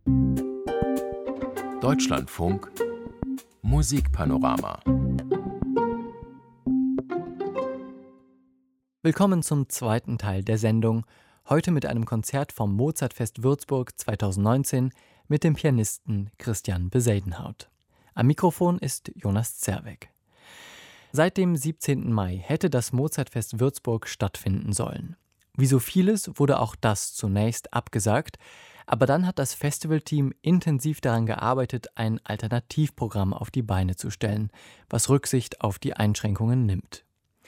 Deutschlandfunk Musikpanorama. Willkommen zum zweiten Teil der Sendung. Heute mit einem Konzert vom Mozartfest Würzburg 2019 mit dem Pianisten Christian Besadenhout. Am Mikrofon ist Jonas Zerweck. Seit dem 17. Mai hätte das Mozartfest Würzburg stattfinden sollen. Wie so vieles wurde auch das zunächst abgesagt, aber dann hat das Festivalteam intensiv daran gearbeitet, ein Alternativprogramm auf die Beine zu stellen, was Rücksicht auf die Einschränkungen nimmt.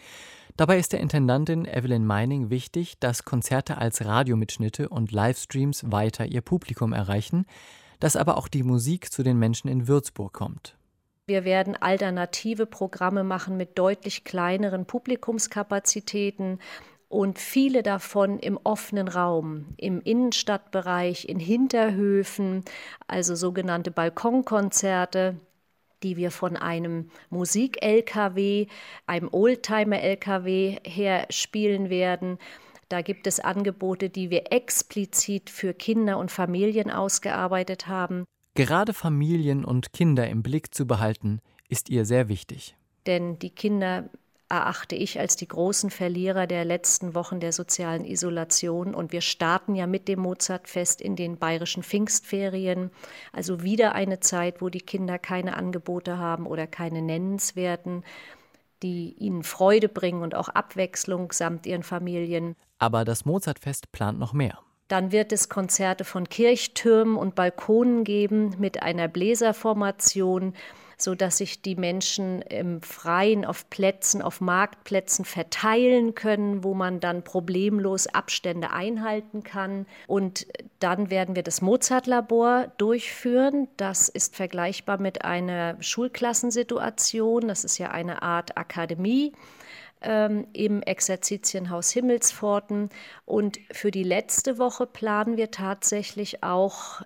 Dabei ist der Intendantin Evelyn Meining wichtig, dass Konzerte als Radiomitschnitte und Livestreams weiter ihr Publikum erreichen, dass aber auch die Musik zu den Menschen in Würzburg kommt. Wir werden alternative Programme machen mit deutlich kleineren Publikumskapazitäten und viele davon im offenen Raum, im Innenstadtbereich, in Hinterhöfen, also sogenannte Balkonkonzerte, die wir von einem Musik-LKW, einem Oldtimer-LKW her spielen werden. Da gibt es Angebote, die wir explizit für Kinder und Familien ausgearbeitet haben. Gerade Familien und Kinder im Blick zu behalten, ist ihr sehr wichtig. Denn die Kinder erachte ich als die großen Verlierer der letzten Wochen der sozialen Isolation. Und wir starten ja mit dem Mozartfest in den bayerischen Pfingstferien. Also wieder eine Zeit, wo die Kinder keine Angebote haben oder keine nennenswerten, die ihnen Freude bringen und auch Abwechslung samt ihren Familien. Aber das Mozartfest plant noch mehr. Dann wird es Konzerte von Kirchtürmen und Balkonen geben mit einer Bläserformation, sodass sich die Menschen im Freien auf Plätzen, auf Marktplätzen verteilen können, wo man dann problemlos Abstände einhalten kann. Und dann werden wir das Mozartlabor durchführen. Das ist vergleichbar mit einer Schulklassensituation. Das ist ja eine Art Akademie im Exerzitienhaus Himmelspforten. Und für die letzte Woche planen wir tatsächlich auch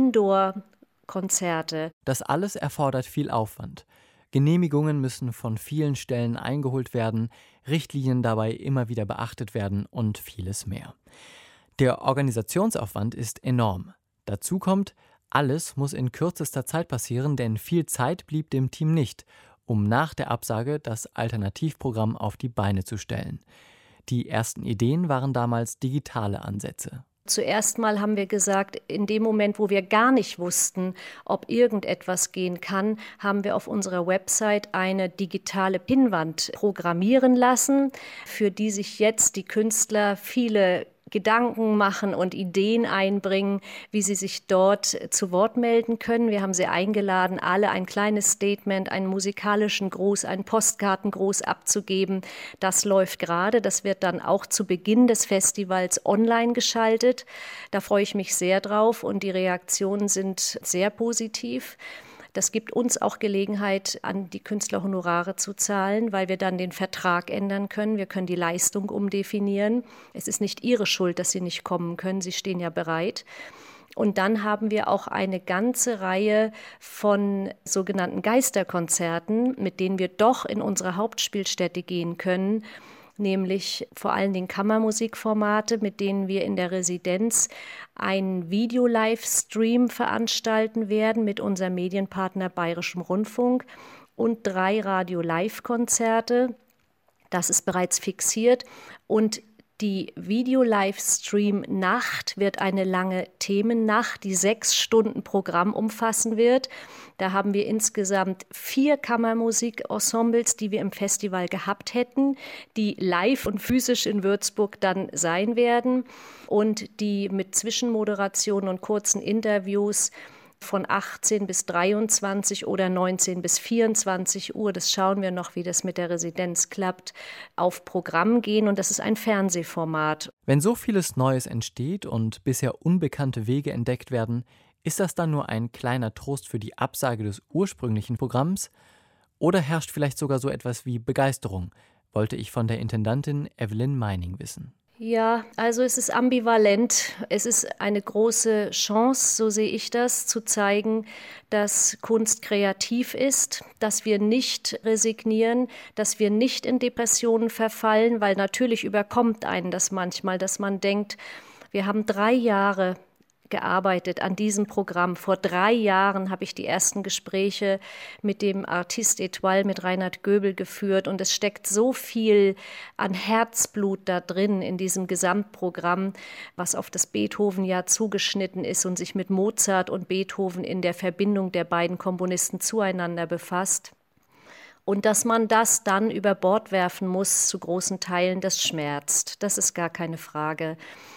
Indoor-Konzerte. Das alles erfordert viel Aufwand. Genehmigungen müssen von vielen Stellen eingeholt werden, Richtlinien dabei immer wieder beachtet werden und vieles mehr. Der Organisationsaufwand ist enorm. Dazu kommt, alles muss in kürzester Zeit passieren, denn viel Zeit blieb dem Team nicht, um nach der Absage das Alternativprogramm auf die Beine zu stellen. Die ersten Ideen waren damals digitale Ansätze. Zuerst mal haben wir gesagt, in dem Moment, wo wir gar nicht wussten, ob irgendetwas gehen kann, haben wir auf unserer Website eine digitale Pinnwand programmieren lassen, für die sich jetzt die Künstler viele Gedanken machen und Ideen einbringen, wie sie sich dort zu Wort melden können. Wir haben sie eingeladen, alle ein kleines Statement, einen musikalischen Gruß, einen Postkartengruß abzugeben. Das läuft gerade. Das wird dann auch zu Beginn des Festivals online geschaltet. Da freue ich mich sehr drauf und die Reaktionen sind sehr positiv. Das gibt uns auch Gelegenheit, an die Künstler Honorare zu zahlen, weil wir dann den Vertrag ändern können. Wir können die Leistung umdefinieren. Es ist nicht ihre Schuld, dass sie nicht kommen können. Sie stehen ja bereit. Und dann haben wir auch eine ganze Reihe von sogenannten Geisterkonzerten, mit denen wir doch in unsere Hauptspielstätte gehen können, nämlich vor allen Dingen Kammermusikformate, mit denen wir in der Residenz einen Video-Livestream veranstalten werden mit unserem Medienpartner Bayerischem Rundfunk und 3 Radio-Live-Konzerte. Das ist bereits fixiert und die Video-Livestream-Nacht wird eine lange Themennacht, die 6 Stunden Programm umfassen wird. Da haben wir insgesamt 4 Kammermusik-Ensembles, die wir im Festival gehabt hätten, die live und physisch in Würzburg dann sein werden und die mit Zwischenmoderationen und kurzen Interviews von 18 bis 23 oder 19 bis 24 Uhr, das schauen wir noch, wie das mit der Residenz klappt, auf Programm gehen und das ist ein Fernsehformat. Wenn so vieles Neues entsteht und bisher unbekannte Wege entdeckt werden, ist das dann nur ein kleiner Trost für die Absage des ursprünglichen Programms? Oder herrscht vielleicht sogar so etwas wie Begeisterung, wollte ich von der Intendantin Evelyn Meining wissen. Ja, also es ist ambivalent. Es ist eine große Chance, so sehe ich das, zu zeigen, dass Kunst kreativ ist, dass wir nicht resignieren, dass wir nicht in Depressionen verfallen, weil natürlich überkommt einen das manchmal, dass man denkt, wir haben 3 Jahre gearbeitet an diesem Programm. Vor 3 Jahren habe ich die ersten Gespräche mit dem Artiste Étoile, mit Reinhard Göbel geführt und es steckt so viel an Herzblut da drin in diesem Gesamtprogramm, was auf das Beethoven-Jahr zugeschnitten ist und sich mit Mozart und Beethoven in der Verbindung der beiden Komponisten zueinander befasst. Und dass man das dann über Bord werfen muss, zu großen Teilen, das schmerzt. Das ist gar keine Frage.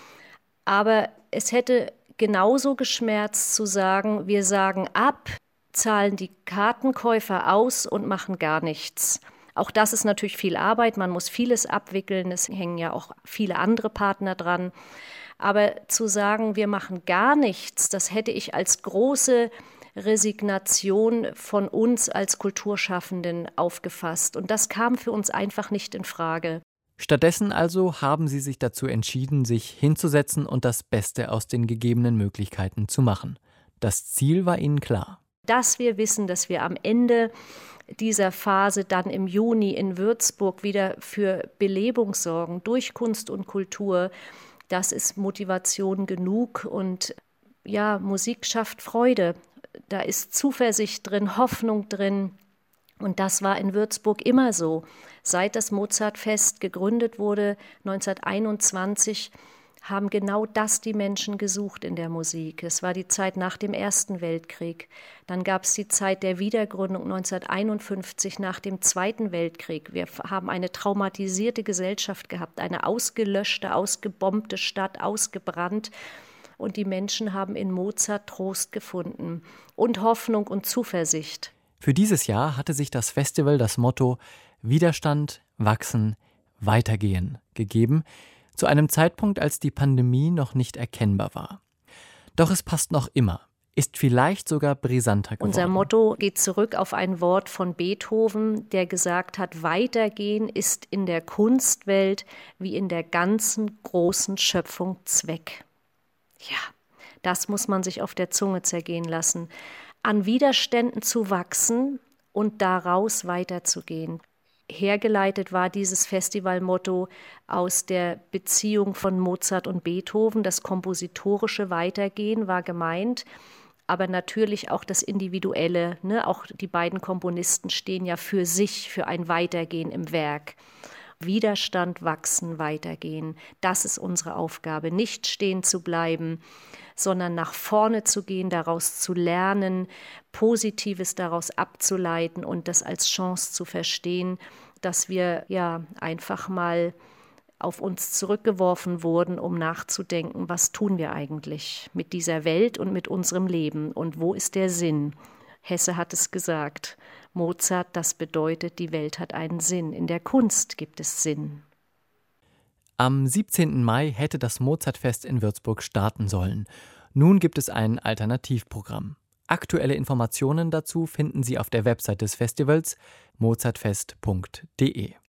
Aber es hätte genauso geschmerzt zu sagen, wir sagen ab, zahlen die Kartenkäufer aus und machen gar nichts. Auch das ist natürlich viel Arbeit, man muss vieles abwickeln, es hängen ja auch viele andere Partner dran. Aber zu sagen, wir machen gar nichts, das hätte ich als große Resignation von uns als Kulturschaffenden aufgefasst. Und das kam für uns einfach nicht in Frage. Stattdessen also haben Sie sich dazu entschieden, sich hinzusetzen und das Beste aus den gegebenen Möglichkeiten zu machen. Das Ziel war Ihnen klar. Dass wir wissen, dass wir am Ende dieser Phase dann im Juni in Würzburg wieder für Belebung sorgen, durch Kunst und Kultur, das ist Motivation genug. Und ja, Musik schafft Freude. Da ist Zuversicht drin, Hoffnung drin. Und das war in Würzburg immer so. Seit das Mozartfest gegründet wurde, 1921, haben genau das die Menschen gesucht in der Musik. Es war die Zeit nach dem Ersten Weltkrieg. Dann gab es die Zeit der Wiedergründung 1951 nach dem Zweiten Weltkrieg. Wir haben eine traumatisierte Gesellschaft gehabt, eine ausgelöschte, ausgebombte Stadt, ausgebrannt. Und die Menschen haben in Mozart Trost gefunden und Hoffnung und Zuversicht. Für dieses Jahr hatte sich das Festival das Motto Widerstand, Wachsen, Weitergehen gegeben, zu einem Zeitpunkt, als die Pandemie noch nicht erkennbar war. Doch es passt noch immer, ist vielleicht sogar brisanter geworden. Unser Motto geht zurück auf ein Wort von Beethoven, der gesagt hat, Weitergehen ist in der Kunstwelt wie in der ganzen großen Schöpfung Zweck. Ja, das muss man sich auf der Zunge zergehen lassen. An Widerständen zu wachsen und daraus weiterzugehen. Hergeleitet war dieses Festivalmotto aus der Beziehung von Mozart und Beethoven. Das kompositorische Weitergehen war gemeint, aber natürlich auch das Individuelle. Ne? Auch die beiden Komponisten stehen ja für sich, für ein Weitergehen im Werk. Widerstand, wachsen, weitergehen. Das ist unsere Aufgabe, nicht stehen zu bleiben, sondern nach vorne zu gehen, daraus zu lernen, Positives daraus abzuleiten und das als Chance zu verstehen, dass wir ja einfach mal auf uns zurückgeworfen wurden, um nachzudenken, was tun wir eigentlich mit dieser Welt und mit unserem Leben und wo ist der Sinn? Hesse hat es gesagt. Mozart, das bedeutet, die Welt hat einen Sinn. In der Kunst gibt es Sinn. Am 17. Mai hätte das Mozartfest in Würzburg starten sollen. Nun gibt es ein Alternativprogramm. Aktuelle Informationen dazu finden Sie auf der Website des Festivals mozartfest.de.